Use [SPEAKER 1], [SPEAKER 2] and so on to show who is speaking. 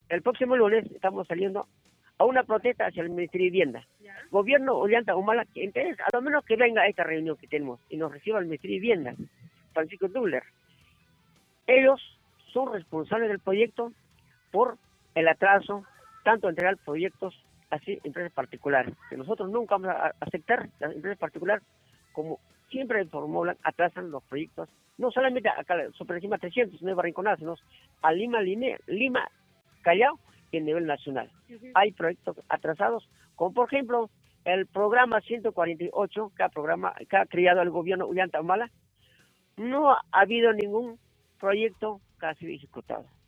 [SPEAKER 1] el próximo lunes estamos saliendo a una protesta hacia el Ministerio de Vivienda. ¿Ya? Gobierno Ollanta Humala, que interesa, a lo menos que venga a esta reunión que tenemos y nos reciba el Ministerio de Vivienda, Francisco Dubler. Ellos son responsables del proyecto por el atraso, tanto entregar proyectos así empresas particulares, que nosotros nunca vamos a aceptar las empresas particulares, como siempre formulan, atrasan los proyectos, no solamente acá sobre encima 300, Nueva Rinconada, sino a Lima, Callao y a nivel nacional. Hay proyectos atrasados, como por ejemplo el programa 148 que ha creado el gobierno Ollanta Humala. No ha habido ningún proyecto que ha sido ejecutado.